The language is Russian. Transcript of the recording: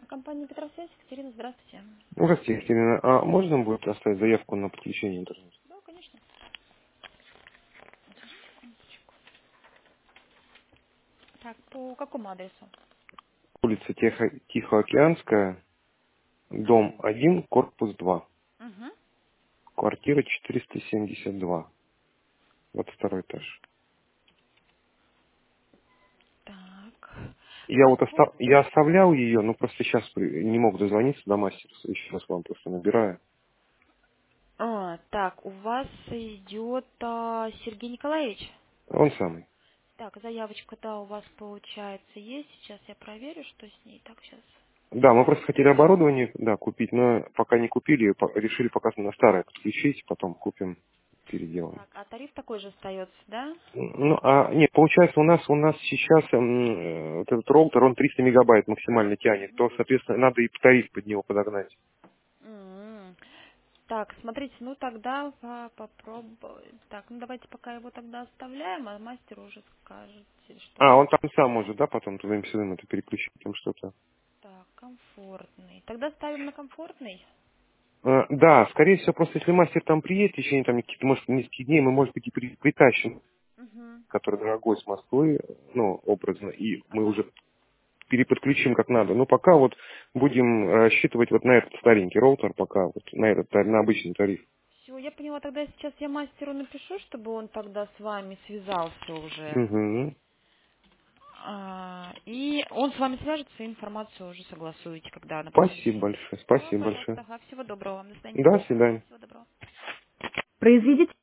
Компания Петросвязь, Екатерина, здравствуйте. Здравствуйте, Екатерина. А можно будет оставить заявку на подключение интернета? Да, конечно. Секундочку. Так, по какому адресу? Улица Тихоокеанская, дом 1, корпус 2, Угу. квартира 472, вот второй этаж. Так. Я оставлял ее, но просто сейчас не мог дозвониться до мастера, еще раз вам просто набираю. Так, у вас идет Сергей Николаевич. Он самый. Так, заявочка, да, у вас получается есть. Сейчас я проверю, что с ней. Так, сейчас. Да, мы просто хотели оборудование, да, купить, но пока не купили, решили пока на старое подключить, потом купим, переделаем. Так, а тариф такой же остается, да? Ну, нет, получается, у нас сейчас вот этот роутер, он 300 мегабайт максимально тянет, то, соответственно, надо и тариф под него подогнать. М. Так, смотрите, ну тогда попробуем. Так, ну давайте пока его тогда оставляем, а мастер уже скажете, что Он лучше. там сам может, да, потом туда-сюда это переключить, там что-то. Так, комфортный. Тогда ставим на комфортный. Да, скорее всего, просто если мастер там приедет в течение там каких-то, может, нескольких дней, мы, может быть, и притащим, Угу. который дорогой с Москвы, ну, образно, и мы Ага. уже переподключим как надо. Но пока вот будем рассчитывать вот на этот старенький роутер, пока вот на этот, на обычный тариф. Все, я поняла, тогда сейчас я мастеру напишу, чтобы он тогда с вами связался уже. Угу. И он с вами свяжется и информацию уже согласуете, когда на Спасибо подключение. большое, Все, спасибо большое. пожалуйста, ага, всего доброго вам, до свидания. До свидания. Всего доброго. Произведите